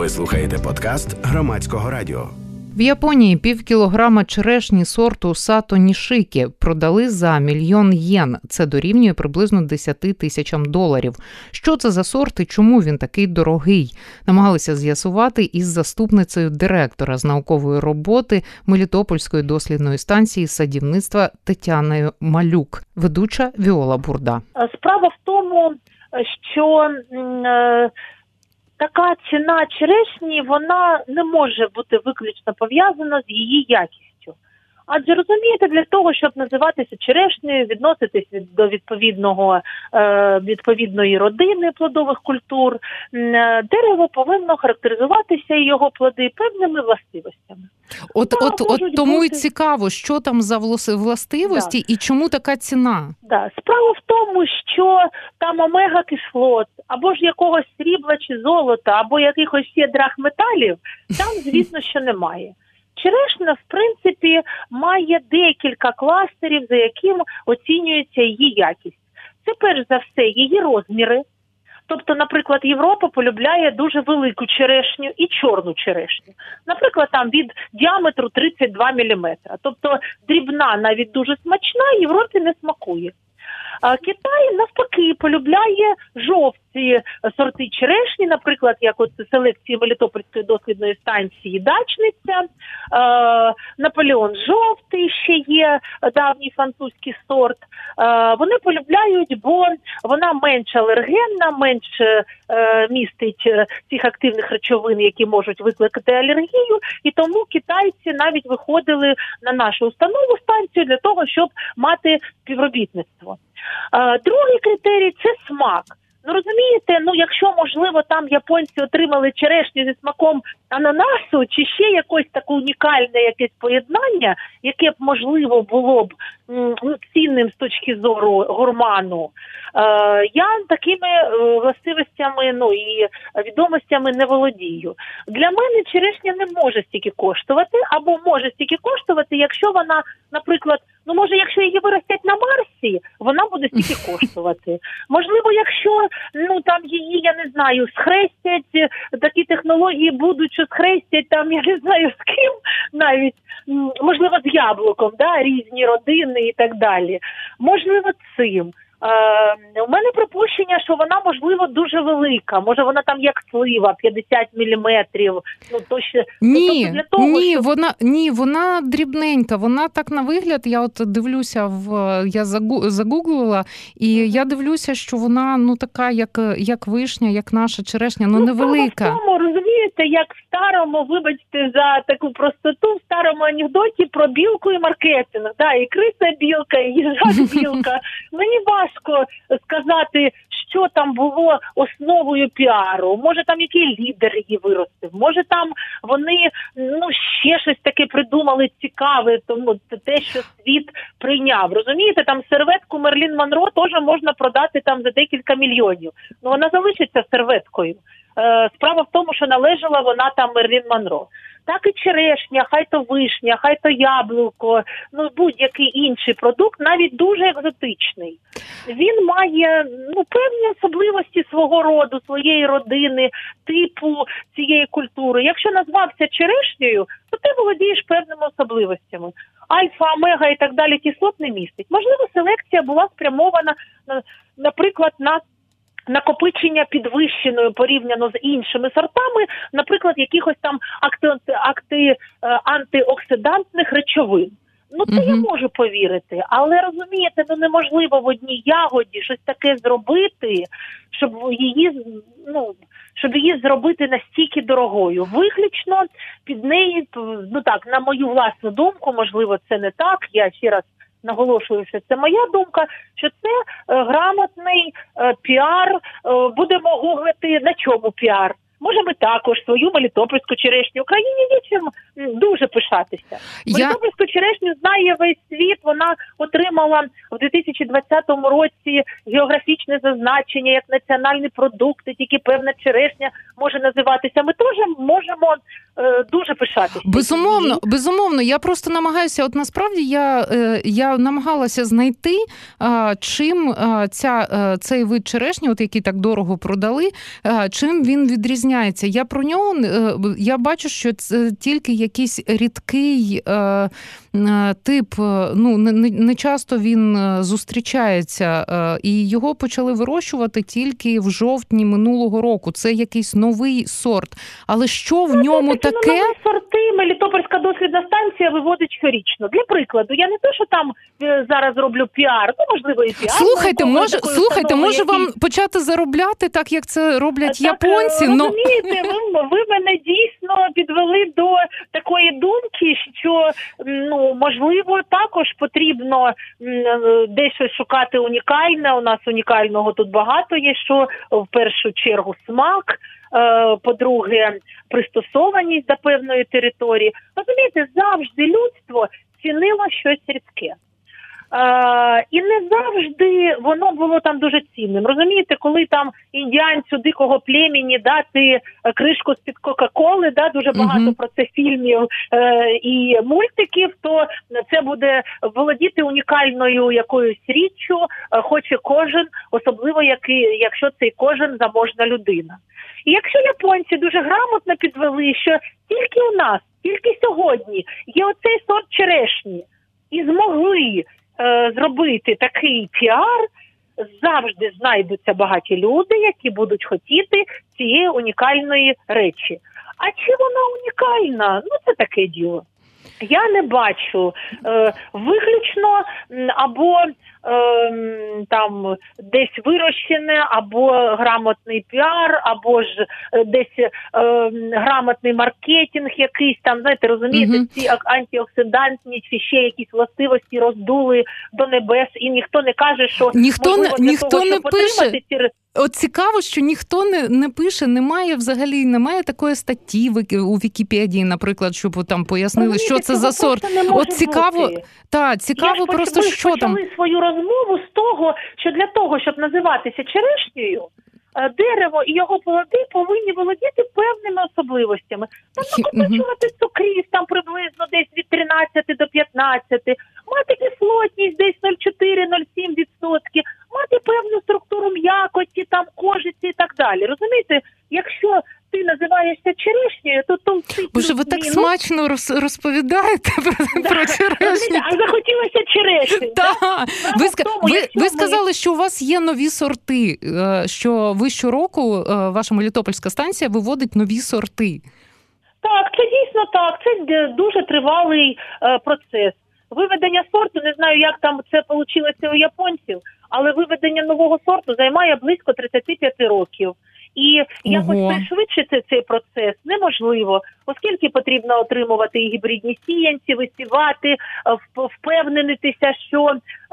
Ви слухаєте подкаст Громадського радіо. В Японії пів кілограма черешні сорту Сато Нішикі продали за 1 мільйон єн. Це дорівнює приблизно 10 тисячам доларів. Що це за сорт і чому він такий дорогий? Намагалися з'ясувати із заступницею директора з наукової роботи Мелітопольської дослідної станції садівництва Тетяною Малюк. Ведуча Віола Бурда. Справа в тому, що така ціна черешні, вона не може бути виключно пов'язана з її якістю. Адже, розумієте, для того, щоб називатися черешнею, відноситись до відповідної родини плодових культур, дерево повинно характеризуватися і його плоди певними властивостями. От тому і цікаво, що там за властивості і чому така ціна? Справа в тому, що там омега-кислот, або ж якогось срібла чи золота, або якихось ще драгметалів, там, звісно, що немає. Черешня, в принципі, має декілька кластерів, за яким оцінюється її якість. Це, перш за все, її розміри. Тобто, наприклад, Європа полюбляє дуже велику черешню і чорну черешню. Наприклад, там від діаметру 32 мм. Тобто, дрібна, навіть дуже смачна, Європі не смакує. А Китай, навпаки, полюбляє жовті сорти черешні, наприклад, як от селекції Мелітопольської дослідної станції Дачниця, Наполеон жовтий ще є, давній французький сорт. Вони полюбляють, бо вона менш алергенна, менш містить цих активних речовин, які можуть викликати алергію, і тому китайці навіть виходили на нашу установу станцію для того, щоб мати співробітництво. Другий критерій – це смак. Розумієте, якщо, можливо, там японці отримали черешню зі смаком ананасу, чи ще якось таке унікальне якесь поєднання, яке б, можливо, було б цінним з точки зору гурману, я такими властивостями, і відомостями не володію. Для мене черешня не може стільки коштувати, або може стільки коштувати, якщо вона, наприклад, може, якщо її виростять на Марсі, вона буде стільки коштувати. Можливо, якщо, там її, я не знаю, схрестять, такі технології будуть, що схрестять там, я не знаю з ким навіть, можливо, з яблуком, різні родини і так далі. Можливо, цим. У мене припущення, що вона, можливо, дуже велика. Може, вона там як слива, 50 міліметрів. Вона дрібненька. Вона так на вигляд, я от дивлюся, я загуглила, і я дивлюся, що вона, така, як вишня, як наша черешня, невелика. Розумієте, як в старому, вибачте за таку простоту, в старому анекдоті про білку і маркетинг. І криса білка, і їжак білка. Мені важко сказати, що там було основою піару. Може, там який лідер її виростив. Може, там вони ще щось таке придумали цікаве, тому те, що світ прийняв. Розумієте, там серветку Мерлін Монро теж можна продати там за декілька мільйонів. Вона залишиться серветкою. Справа в тому, що належала вона там Мерлін Монро. Так і черешня, хай то вишня, хай то яблуко, будь-який інший продукт, навіть дуже екзотичний. Він має певні особливості свого роду, своєї родини, типу цієї культури. Якщо назвався черешнею, то ти володієш певними особливостями. Альфа, омега і так далі кислот не містить. Можливо, селекція була спрямована, наприклад, на накопичення підвищеною порівняно з іншими сортами, наприклад, якихось там антиоксидантних речовин. Це я можу повірити, але, розумієте, неможливо в одній ягоді щось таке зробити, щоб її зробити настільки дорогою. Виключно під неї, на мою власну думку, можливо, це не так, я ще раз наголошую, що це моя думка, що це грамотний піар. Будемо гуглити, на чому піар. Може, ми також свою мелітопольську черешню. Україні є чим дуже пишатися. Мелітопольську черешню знає весь світ. Вона отримала в 2020 році географічне зазначення як національний продукт, і тільки певна черешня може називатися. Ми теж можемо дуже пишатися. Безумовно. Я просто намагаюся, от насправді я намагалася знайти, чим цей вид черешні, от який так дорого продали, чим він відрізняється. Я про нього, я бачу, що це тільки якийсь рідкий тип, не часто він зустрічається, і його почали вирощувати тільки в жовтні минулого року. Це якийсь новий сорт. Але що в ньому таке? Нові сорти Мелітопольська дослідна станція виводить щорічно. Для прикладу, я не те, що там зараз роблю піар, можливо і піар. Слухайте, може вам почати заробляти так, як це роблять японці? Розумієте, ви мене дійсно підвели до такої думки, що, можливо, також потрібно десь щось шукати унікальне. У нас унікального тут багато є, що в першу чергу смак, по-друге, пристосованість до певної території. Розумієте, завжди людство цінило щось рідке. І не завжди воно було там дуже цінним. Розумієте, коли там індіанцю дикого племені дати кришку з-під Кока-Коли, дуже багато про це фільмів і мультиків, то це буде володіти унікальною якоюсь річчю, хоче кожен, особливо якщо цей кожен заможна людина. І якщо японці дуже грамотно підвели, що тільки у нас, тільки сьогодні є оцей сорт черешні, і змогли зробити такий піар, завжди знайдуться багаті люди, які будуть хотіти цієї унікальної речі. А чи вона унікальна? Це таке діло. Я не бачу виключно або там десь вирощене, або грамотний піар, або ж десь грамотний маркетинг якийсь там, знаєте, розумієте, ці антиоксидантні чи ще якісь властивості роздули до небес, і ніхто не каже, що ніхто того, не пише. От цікаво, що ніхто не пише, немає такої статті у Вікіпедії, наприклад, щоб там пояснили, що це за сорт. От цікаво просто, що там. Ми почали свою розмову з того, що для того, щоб називатися черешнею, дерево і його плоди повинні володіти певними особливостями. Накопичувати цукрів там приблизно десь від 13 до 15, мати кислотність десь 0,4-0,7%, мати певну структуру м'якості, там кожиці і так далі. Розумієте, якщо ти називаєшся черешнею, то Боже, ви так смачно розповідаєте про черешню. А захотілося черешню. Ви сказали, що у вас є нові сорти, що ви щороку, ваша Мелітопольська станція виводить нові сорти. Так, це дійсно так. Це дуже тривалий процес. Виведення сорту, не знаю, як там це вийшло у японців, але виведення нового сорту займає близько 35 років. І якось пришвидшити цей процес неможливо, оскільки потрібно отримувати і гібридні сіянці, висівати, впевнитися, що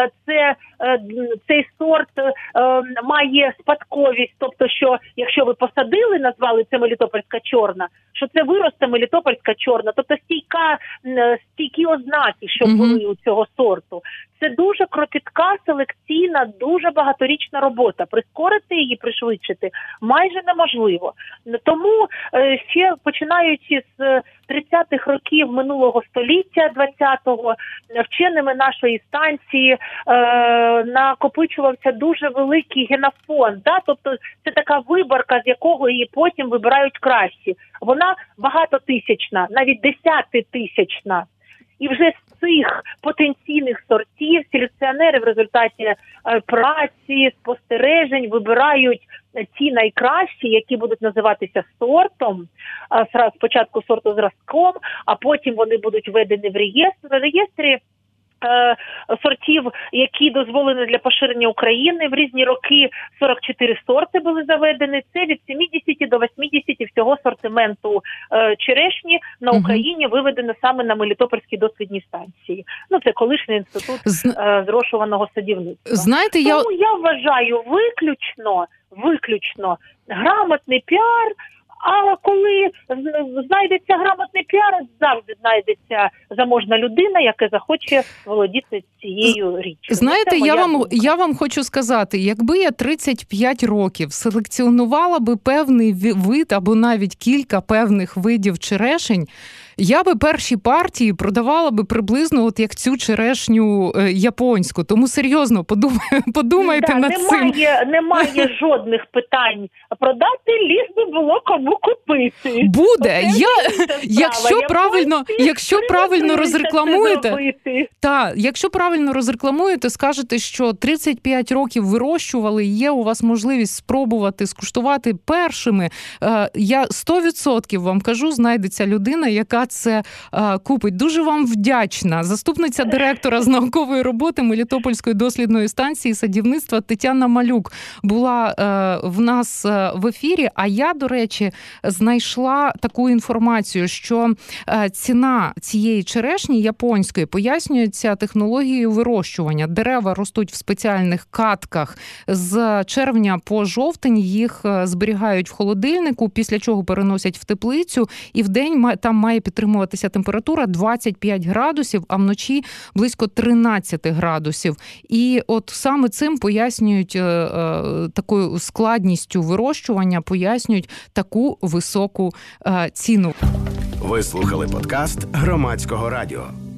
цей сорт має спадковість, тобто, що якщо ви посадили, назвали це Мелітопольська чорна, що це виросте Мелітопольська чорна, тобто стійкі ознаки, що були у цього сорту. Це дуже кропітка, селекційна, дуже багаторічна робота. Прискорити її, пришвидшити майже неможливо. Тому ще починаючи з 30-х років минулого століття, 20-го, вченими нашої станції накопичувався дуже великий генофонд. Тобто це така виборка, з якого її потім вибирають кращі. Вона багатотисячна, навіть десятитисячна. І вже з цих потенційних сортів селекціонери в результаті праці, спостережень вибирають ті найкращі, які будуть називатися сортом, спочатку сортозразком, а потім вони будуть введені в реєстр. В реєстрі сортів, які дозволені для поширення України. В різні роки 44 сорти були заведені. Це від 70 до 80 всього сортименту черешні на Україні виведено саме на Мелітопольській дослідній станції. Це колишній інститут зрошуваного садівництва. Тому я вважаю виключно грамотний піар, А коли знайдеться грамотний піар, завжди знайдеться заможна людина, яка захоче володіти цією річчю. Знаєте, я вам хочу сказати, якби я 35 років селекціонувала би певний вид або навіть кілька певних видів черешень, я би перші партії продавала би приблизно от як цю черешню японську. Тому серйозно, подумайте над цим. Немає жодних питань продати, ліж би було кому купити. Буде. Якщо правильно розрекламуєте, якщо правильно розрекламуєте, скажете, що 35 років вирощували, є у вас можливість спробувати, скуштувати першими, я 100% вам кажу, знайдеться людина, яка це купить. Дуже вам вдячна. Заступниця директора з наукової роботи Мелітопольської дослідної станції садівництва Тетяна Малюк була в нас в ефірі. А я, до речі, знайшла таку інформацію, що ціна цієї черешні японської пояснюється технологією вирощування. Дерева ростуть в спеціальних катках. З червня по жовтень їх зберігають в холодильнику, після чого переносять в теплицю, і вдень там має підтримуватися температура 25 градусів, а вночі близько 13 градусів. І от саме цим пояснюють, такою складністю вирощування, пояснюють таку високу ціну. Ви слухали подкаст Громадського радіо.